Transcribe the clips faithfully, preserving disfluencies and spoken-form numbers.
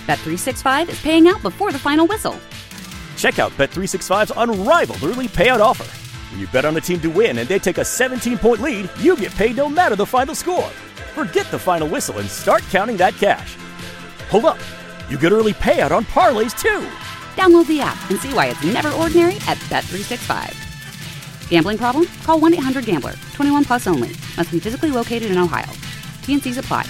Bet three sixty-five is paying out before the final whistle. Check out Bet three sixty-five's unrivaled early payout offer. When you bet on a team to win and they take a seventeen-point lead, you get paid no matter the final score. Forget the final whistle and start counting that cash. Hold up. You get early payout on parlays, too. Download the app and see why it's never ordinary at Bet three sixty-five. Gambling problem? Call one eight hundred gambler. twenty-one plus only. Must be physically located in Ohio. T and C's apply.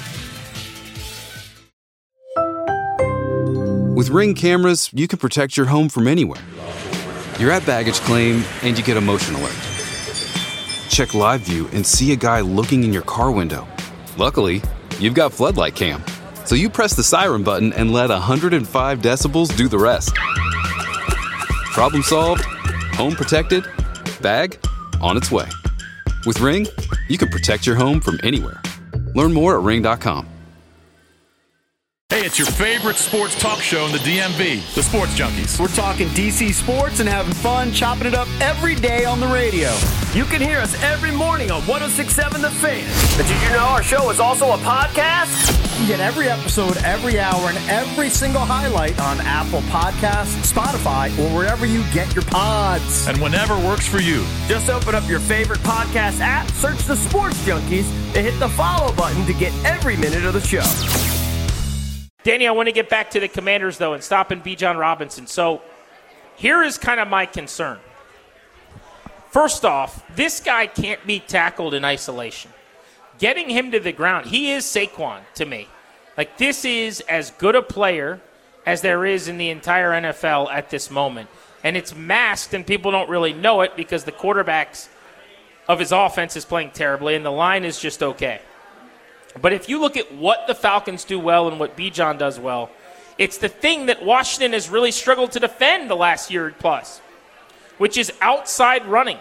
With Ring cameras, you can protect your home from anywhere. You're at baggage claim and you get a motion alert. Check live view and see a guy looking in your car window. Luckily, you've got Floodlight Cam. So you press the siren button and let one hundred five decibels do the rest. Problem solved, home protected, bag on its way. With Ring, you can protect your home from anywhere. Learn more at ring dot com. Hey, it's your favorite sports talk show in the D M V, the Sports Junkies. We're talking D C sports and having fun, chopping it up every day on the radio. You can hear us every morning on one oh six point seven The Fan. But did you know our show is also a podcast? You get every episode, every hour, and every single highlight on Apple Podcasts, Spotify, or wherever you get your pods. And whenever works for you. Just open up your favorite podcast app, search the Sports Junkies, and hit the follow button to get every minute of the show. Danny, I want to get back to the Commanders, though, and stopping Bijan Robinson. So here is kind of my concern. First off, this guy can't be tackled in isolation. Getting him to the ground, he is Saquon to me. Like, this is as good a player as there is in the entire N F L at this moment. And it's masked, and people don't really know it because the quarterbacks of his offense is playing terribly, and the line is just okay. But if you look at what the Falcons do well and what Bijan does well, it's the thing that Washington has really struggled to defend the last year plus, which is outside running.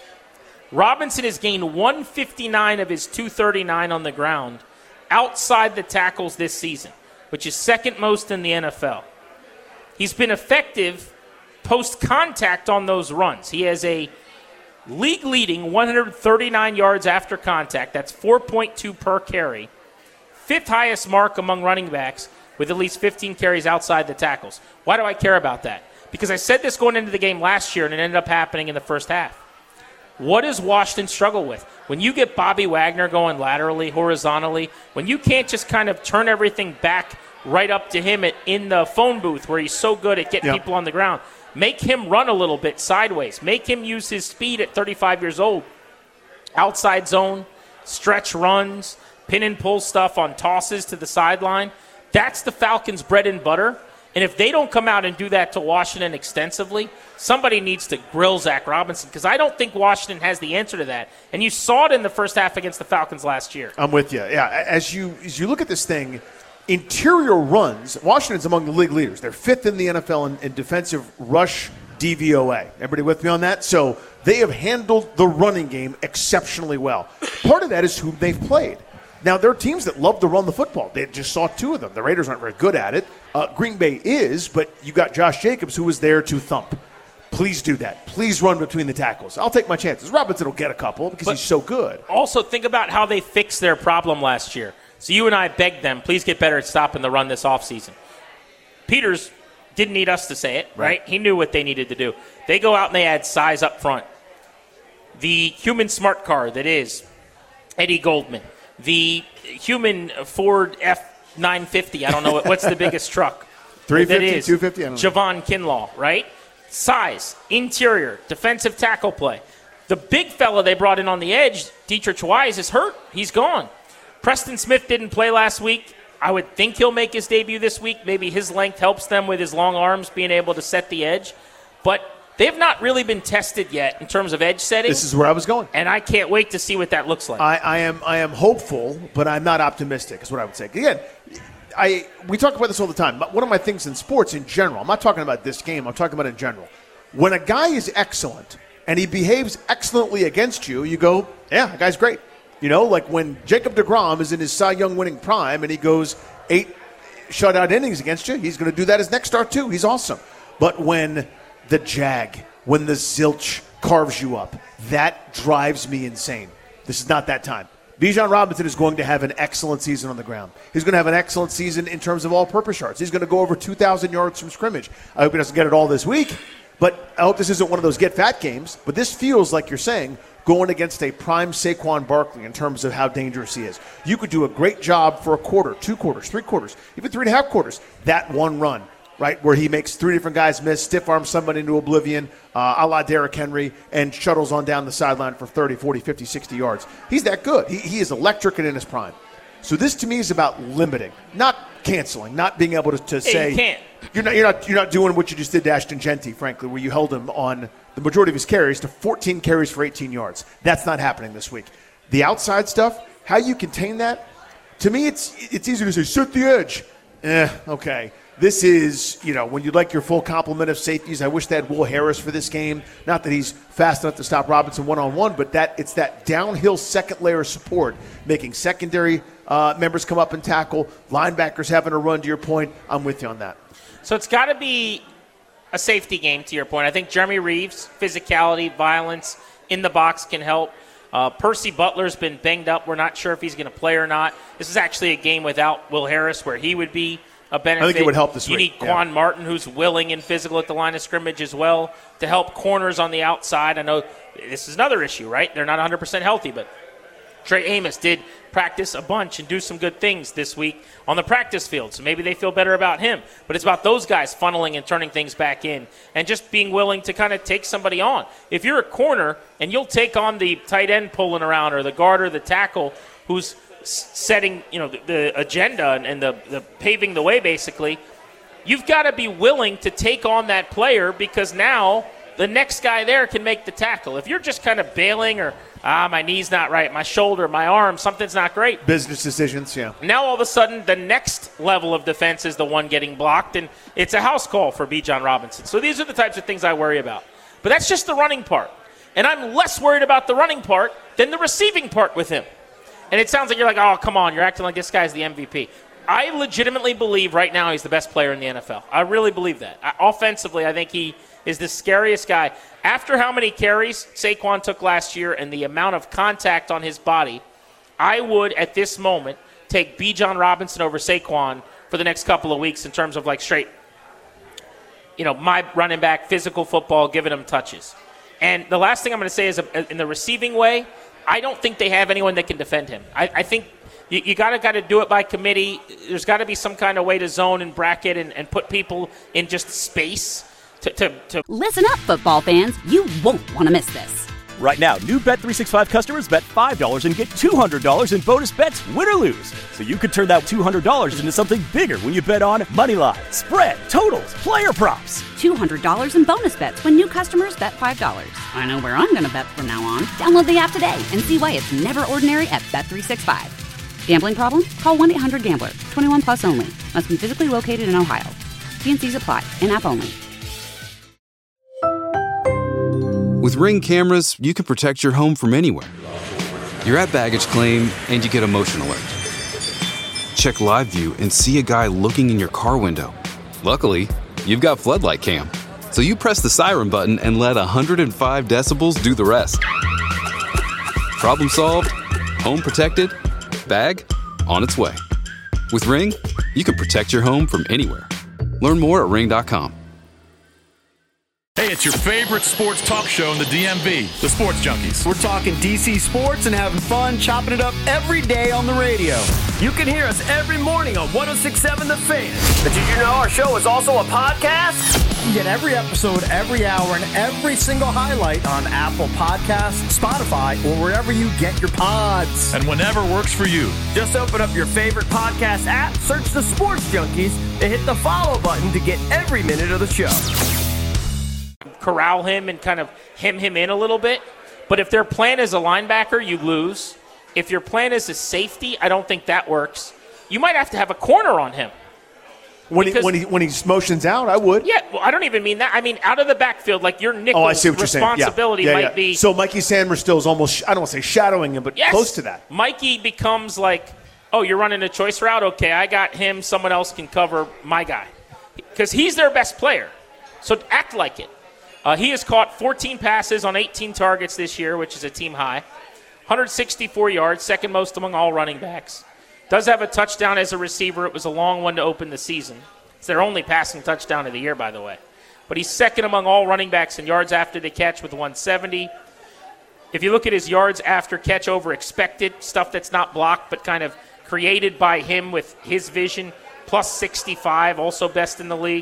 Robinson has gained one fifty-nine of his two thirty-nine on the ground outside the tackles this season, which is second most in the N F L. He's been effective post-contact on those runs. He has a league-leading one hundred thirty-nine yards after contact. That's four point two per carry. Fifth highest mark among running backs with at least fifteen carries outside the tackles. Why do I care about that? Because I said this going into the game last year, and it ended up happening in the first half. What does Washington struggle with? When you get Bobby Wagner going laterally, horizontally, when you can't just kind of turn everything back right up to him at, in the phone booth where he's so good at getting yep. people on the ground, make him run a little bit sideways. Make him use his speed at thirty-five years old. Outside zone, stretch runs, pin and pull stuff on tosses to the sideline. That's the Falcons' bread and butter. And if they don't come out and do that to Washington extensively, somebody needs to grill Zach Robinson, because I don't think Washington has the answer to that. And you saw it in the first half against the Falcons last year. I'm with you. Yeah, as you as you look at this thing, interior runs, Washington's among the league leaders. They're fifth in the N F L in, in defensive rush D V O A. Everybody with me on that? So they have handled the running game exceptionally well. Part of that is who they've played. Now, there are teams that love to run the football. They just saw two of them. The Raiders aren't very good at it. Uh, Green Bay is, but you got Josh Jacobs, who was there to thump. Please do that. Please run between the tackles. I'll take my chances. Robinson will get a couple because but he's so good. Also, think about how they fixed their problem last year. So you and I begged them, please get better at stopping the run this offseason. Peters didn't need us to say it, right? right? He knew what they needed to do. They go out and they add size up front. The human smart car that is Eddie Goldman. The human Ford F nine fifty, I don't know, what's the biggest truck? three fifty, two fifty, I don't know. Javon Kinlaw, right? Size, interior, defensive tackle play. The big fella they brought in on the edge, Dietrich Wise, is hurt. He's gone. Preston Smith didn't play last week. I would think he'll make his debut this week. Maybe his length helps them with his long arms being able to set the edge. But they have not really been tested yet in terms of edge setting. This is where I was going. And I can't wait to see what that looks like. I, I am I am hopeful, but I'm not optimistic is what I would say. Again, I we talk about this all the time. One of my things in sports in general, I'm not talking about this game, I'm talking about in general. When a guy is excellent and he behaves excellently against you, you go, yeah, that guy's great. You know, like when Jacob deGrom is in his Cy Young winning prime and he goes eight shutout innings against you, he's going to do that his next start too. He's awesome. But when the jag, when the zilch carves you up, that drives me insane. This is not that time. Bijan Robinson is going to have an excellent season on the ground. He's going to have an excellent season in terms of all-purpose yards. He's going to go over two thousand yards from scrimmage. I hope he doesn't get it all this week, but I hope this isn't one of those get-fat games. But this feels like you're saying going against a prime Saquon Barkley in terms of how dangerous he is. You could do a great job for a quarter, two quarters, three quarters, even three and a half quarters, that one run, right, where he makes three different guys miss, stiff-arms somebody into oblivion, uh, a la Derrick Henry, and shuttles on down the sideline for thirty, forty, fifty, sixty yards. He's that good. He, he is electric and in his prime. So this, to me, is about limiting, not canceling, not being able to, to hey, say you can't. You're not, you're not you're not doing what you just did to Ashton Genty, frankly, where you held him on the majority of his carries to fourteen carries for eighteen yards. That's not happening this week. The outside stuff, how you contain that, to me, it's it's easier to say, set the edge. Eh, okay. This is, you know, when you'd like your full complement of safeties. I wish they had Will Harris for this game. Not that he's fast enough to stop Robinson one-on-one, but that it's that downhill second layer of support, making secondary uh, members come up and tackle, linebackers having to run, to your point. I'm with you on that. So it's got to be a safety game, to your point. I think Jeremy Reeves, physicality, violence in the box can help. Uh, Percy Butler's been banged up. We're not sure if he's going to play or not. This is actually a game without Will Harris where he would be a benefit. I think it would help this you week. You need Quan yeah. Martin, who's willing and physical at the line of scrimmage as well, to help corners on the outside. I know this is another issue, right? They're not one hundred percent healthy, but Trey Amos did practice a bunch and do some good things this week on the practice field, so maybe they feel better about him. But it's about those guys funneling and turning things back in and just being willing to kind of take somebody on. If you're a corner and you'll take on the tight end pulling around or the guard or the tackle who's setting, you know, the, the agenda and, and the, the paving the way, basically, you've got to be willing to take on that player because now the next guy there can make the tackle. If you're just kind of bailing or, ah, my knee's not right, my shoulder, my arm, something's not great. Business decisions, yeah. Now all of a sudden the next level of defense is the one getting blocked, and it's a house call for Bijan Robinson. So these are the types of things I worry about. But that's just the running part. And I'm less worried about the running part than the receiving part with him. And it sounds like you're like, oh, come on, you're acting like this guy's the M V P. I legitimately believe right now he's the best player in the N F L. I really believe that. I, offensively, I think he is the scariest guy. After how many carries Saquon took last year and the amount of contact on his body, I would, at this moment, take Bijan Robinson over Saquon for the next couple of weeks in terms of like straight, you know, my running back, physical football, giving him touches. And the last thing I'm going to say is uh, in the receiving way, I don't think they have anyone that can defend him. I, I think you, you got to got to do it by committee. There's got to be some kind of way to zone and bracket and, and put people in just space to, to, to. Listen up, football fans. You won't want to miss this. Right now, new Bet three sixty-five customers bet five dollars and get two hundred dollars in bonus bets, win or lose. So you could turn that two hundred dollars into something bigger when you bet on money line, spread, totals, player props. two hundred dollars in bonus bets when new customers bet five dollars. I know where I'm going to bet from now on. Download the app today and see why it's never ordinary at Bet three sixty-five. Gambling problem? Call one eight hundred gambler. twenty-one plus only. Must be physically located in Ohio. T and C's apply. In-app only. With Ring cameras, you can protect your home from anywhere. You're at baggage claim and you get a motion alert. Check live view and see a guy looking in your car window. Luckily, you've got floodlight cam. So you press the siren button and let one hundred five decibels do the rest. Problem solved, home protected, bag on its way. With Ring, you can protect your home from anywhere. Learn more at ring dot com. Hey, it's your favorite sports talk show in the D M V, the Sports Junkies. We're talking D C sports and having fun, chopping it up every day on the radio. You can hear us every morning on one oh six point seven The Fan. But did you know our show is also a podcast? You get every episode, every hour, and every single highlight on Apple Podcasts, Spotify, or wherever you get your pods. And whenever works for you. Just open up your favorite podcast app, search The Sports Junkies, and hit the follow button to get every minute of the show. Corral him and kind of hem him in a little bit. But if their plan is a linebacker, you lose. If your plan is a safety, I don't think that works. You might have to have a corner on him. When he, when he when he motions out, I would. Yeah, well, I don't even mean that. I mean out of the backfield, like your nickel oh, I see what responsibility you're saying. Yeah. Yeah, might yeah. be. So Mikey Sanders-Still is almost, I don't want to say shadowing him, but yes, close to that. Mikey becomes like, oh, you're running a choice route? Okay, I got him. Someone else can cover my guy. Because he's their best player. So act like it. Uh, he has caught fourteen passes on eighteen targets this year, which is a team high. hundred sixty-four yards, second most among all running backs. Does have a touchdown as a receiver. It was a long one to open the season. It's their only passing touchdown of the year, by the way. But he's second among all running backs in yards after the catch with one seventy. If you look at his yards after catch over expected, stuff that's not blocked but kind of created by him with his vision, plus sixty-five, also best in the league.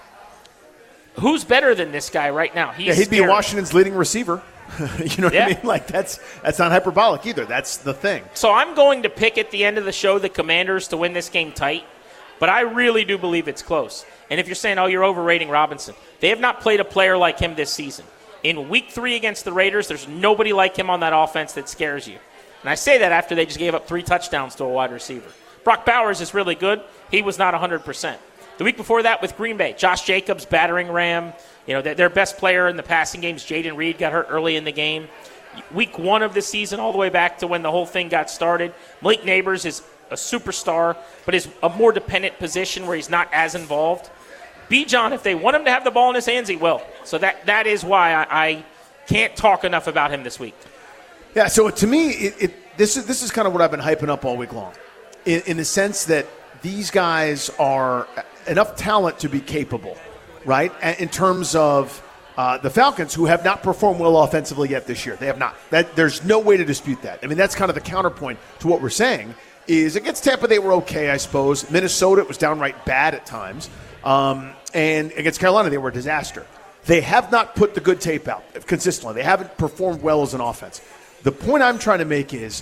Who's better than this guy right now? He's yeah, he'd scary. be Washington's leading receiver. You know what yeah. I mean? Like, that's that's not hyperbolic either. That's the thing. So I'm going to pick at the end of the show the Commanders to win this game tight, but I really do believe it's close. And if you're saying, oh, you're overrating Robinson, they have not played a player like him this season. In week three against the Raiders, there's nobody like him on that offense that scares you. And I say that after they just gave up three touchdowns to a wide receiver. Brock Bowers is really good. He was not one hundred percent. The week before that with Green Bay, Josh Jacobs, battering ram. You know, their best player in the passing games, Jaden Reed, got hurt early in the game. Week one of the season, all the way back to when the whole thing got started. Malik Neighbors is a superstar, but is a more dependent position where he's not as involved. Bijan, if they want him to have the ball in his hands, he will. So that that is why I, I can't talk enough about him this week. Yeah, so to me, it, it, this is this is kind of what I've been hyping up all week long, in, in the sense that these guys are enough talent to be capable, right? In terms of uh, the Falcons, who have not performed well offensively yet this year. They have not. That, there's no way to dispute that. I mean, that's kind of the counterpoint to what we're saying, is against Tampa they were okay, I suppose. Minnesota, it was downright bad at times. Um, and against Carolina, they were a disaster. They have not put the good tape out consistently. They haven't performed well as an offense. The point I'm trying to make is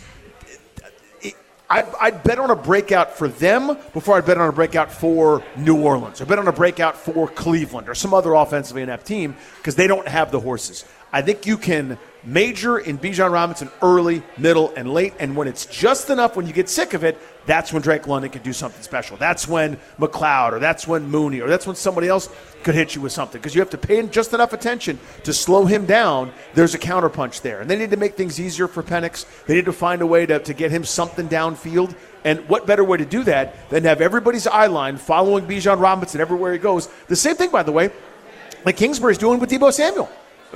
I'd, I'd bet on a breakout for them before I'd bet on a breakout for New Orleans, or bet on a breakout for Cleveland or some other offensively inept team, because they don't have the horses. I think you can major in Bijan Robinson early, middle, and late, and when it's just enough, when you get sick of it, that's when Drake London can do something special. That's when McLeod, or that's when Mooney, or that's when somebody else could hit you with something, because you have to pay just enough attention to slow him down. There's a counterpunch there, and they need to make things easier for Penix. They need to find a way to, to get him something downfield, and what better way to do that than have everybody's eye line following Bijan Robinson everywhere he goes. The same thing, by the way, like Kingsbury's doing with Deebo Samuel,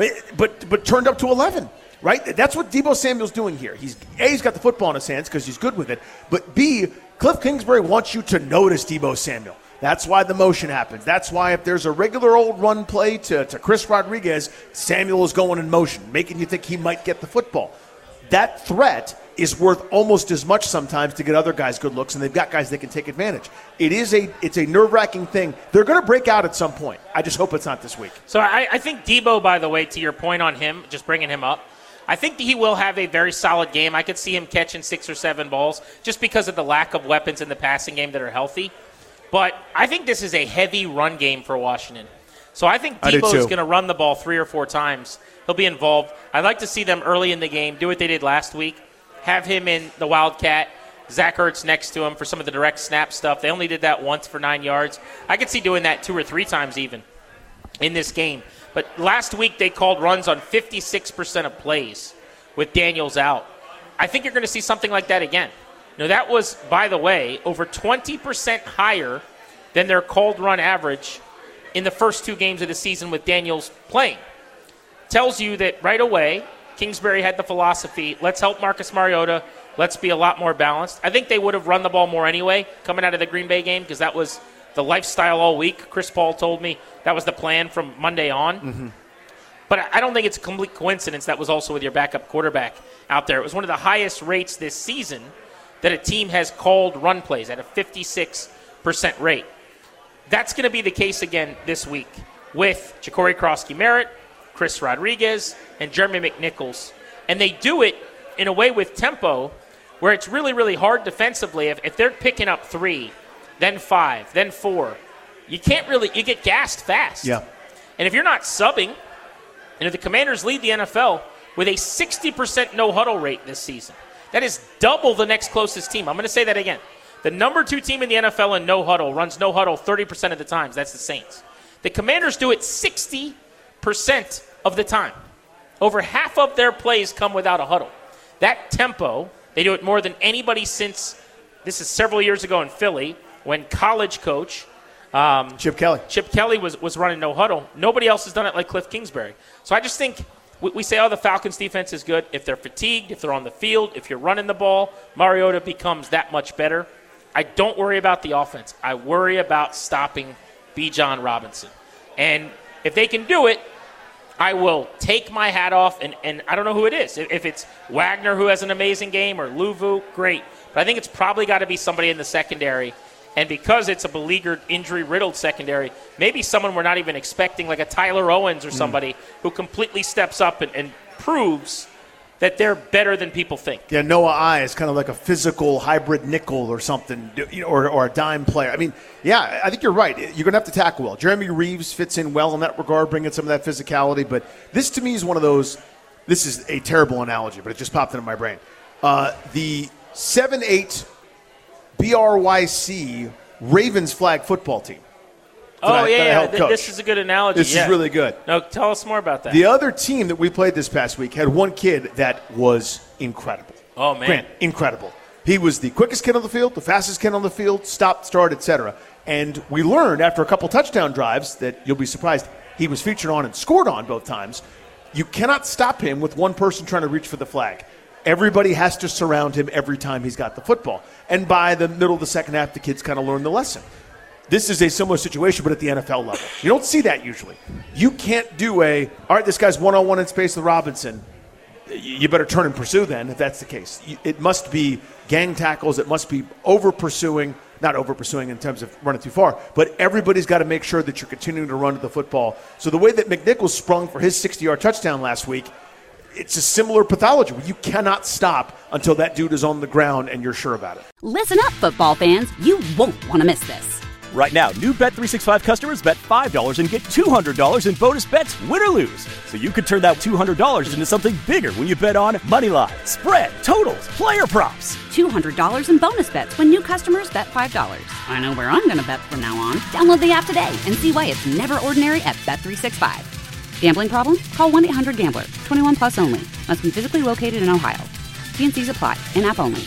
but but turned up to eleven. Right? That's what Deebo Samuel's doing here. He's A, he's got the football in his hands because he's good with it. But B, Cliff Kingsbury wants you to notice Deebo Samuel. That's why the motion happens. That's why if there's a regular old run play to, to Chris Rodriguez, Samuel is going in motion, making you think he might get the football. That threat is worth almost as much sometimes to get other guys good looks, and they've got guys that can take advantage. It is a it's a nerve-wracking thing. They're going to break out at some point. I just hope it's not this week. So I, I think Deebo, by the way, to your point on him, just bringing him up, I think he will have a very solid game. I could see him catching six or seven balls just because of the lack of weapons in the passing game that are healthy. But I think this is a heavy run game for Washington. So I think Deebo is going to run the ball three or four times. He'll be involved. I'd like to see them early in the game do what they did last week, have him in the Wildcat, Zach Ertz next to him for some of the direct snap stuff. They only did that once for nine yards. I could see doing that two or three times even in this game. But last week they called runs on fifty-six percent of plays with Daniels out. I think you're going to see something like that again. Now, that was, by the way, over twenty percent higher than their called run average in the first two games of the season with Daniels playing. Tells you that right away, Kingsbury had the philosophy, let's help Marcus Mariota, let's be a lot more balanced. I think they would have run the ball more anyway coming out of the Green Bay game, because that was the lifestyle all week. Chris Paul told me that was the plan from Monday on. Mm-hmm. But I don't think it's a complete coincidence that was also with your backup quarterback out there. It was one of the highest rates this season that a team has called run plays at a fifty-six percent rate. That's going to be the case again this week with Ja'Cory Krosky-Merritt, Chris Rodriguez, and Jeremy McNichols. And they do it in a way with tempo where it's really, really hard defensively. If, if they're picking up three, then five, then four, you can't really – you get gassed fast. Yeah. And if you're not subbing – and if the Commanders lead the N F L with a sixty percent no-huddle rate this season, that is double the next closest team. I'm going to say that again. The number two team in the N F L in no-huddle runs no-huddle thirty percent of the times. That's the Saints. The Commanders do it sixty percent of the time. Over half of their plays come without a huddle. That tempo, they do it more than anybody since, this is several years ago in Philly, when college coach Um, Chip Kelly. Chip Kelly was, was running no huddle. Nobody else has done it like Cliff Kingsbury. So I just think we, we say, oh, the Falcons' defense is good. If they're fatigued, if they're on the field, if you're running the ball, Mariota becomes that much better. I don't worry about the offense. I worry about stopping Bijan Robinson. And if they can do it, I will take my hat off, and, and I don't know who it is. If, if it's Wagner, who has an amazing game, or Luvu, great. But I think it's probably got to be somebody in the secondary. And because it's a beleaguered, injury-riddled secondary, maybe someone we're not even expecting, like a Tyler Owens or somebody mm. who completely steps up and, and proves that they're better than people think. Yeah, Noah I is kind of like a physical hybrid nickel or something, you know, or, or a dime player. I mean, yeah, I think you're right. You're going to have to tackle well. Jeremy Reeves fits in well in that regard, bringing some of that physicality. But this, to me, is one of those – this is a terrible analogy, but it just popped into my brain. Uh, the seven eight B R Y C Ravens flag football team. Oh, I, yeah, yeah. Th- this is a good analogy. This yeah. is really good. No, tell us more about that. The other team that we played this past week had one kid that was incredible. Oh, man. Grant, incredible. He was the quickest kid on the field, the fastest kid on the field, stop, start, et cetera. And we learned after a couple touchdown drives that you'll be surprised he was featured on and scored on both times. You cannot stop him with one person trying to reach for the flag. Everybody has to surround him every time he's got the football. And by the middle of the second half, the kids kind of learn the lesson. This is a similar situation, but at the N F L level. You don't see that usually. You can't do a, all right, this guy's one-on-one in space with Robinson. You better turn and pursue then, if that's the case. It must be gang tackles. It must be over-pursuing, not over-pursuing in terms of running too far, but everybody's got to make sure that you're continuing to run to the football. So the way that McNichols sprung for his sixty-yard touchdown last week, it's a similar pathology where you cannot stop until that dude is on the ground and you're sure about it. Listen up, football fans. You won't want to miss this. Right now, new Bet three sixty-five customers bet five dollars and get two hundred dollars in bonus bets, win or lose. So you could turn that two hundred dollars into something bigger when you bet on moneyline, spread, totals, player props. two hundred dollars in bonus bets when new customers bet five dollars. I know where I'm going to bet from now on. Download the app today and see why it's never ordinary at Bet three sixty-five. Gambling problem? Call one eight hundred gambler. twenty-one plus only. Must be physically located in Ohio. T and C's apply. In-app only.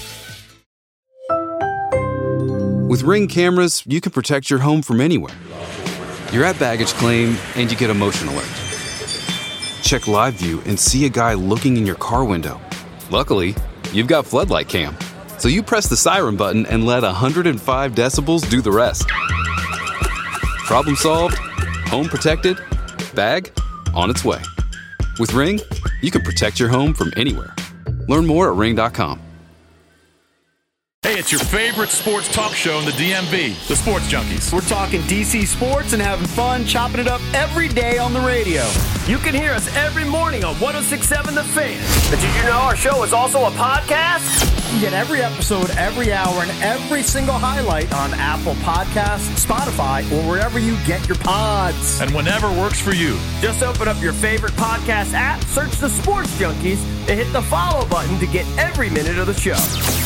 With Ring cameras, you can protect your home from anywhere. You're at baggage claim and you get a motion alert. Check live view and see a guy looking in your car window. Luckily, you've got Floodlight Cam. So you press the siren button and let one hundred five decibels do the rest. Problem solved, home protected, bag on its way. With Ring, you can protect your home from anywhere. Learn more at ring dot com. Hey, it's your favorite sports talk show in the D M V, the Sports Junkies. We're talking D C sports and having fun, chopping it up every day on the radio. You can hear us every morning on one oh six point seven The Fan. But did you know our show is also a podcast? You get every episode, every hour, and every single highlight on Apple Podcasts, Spotify, or wherever you get your pods. And whenever works for you. Just open up your favorite podcast app, search The Sports Junkies, and hit the follow button to get every minute of the show.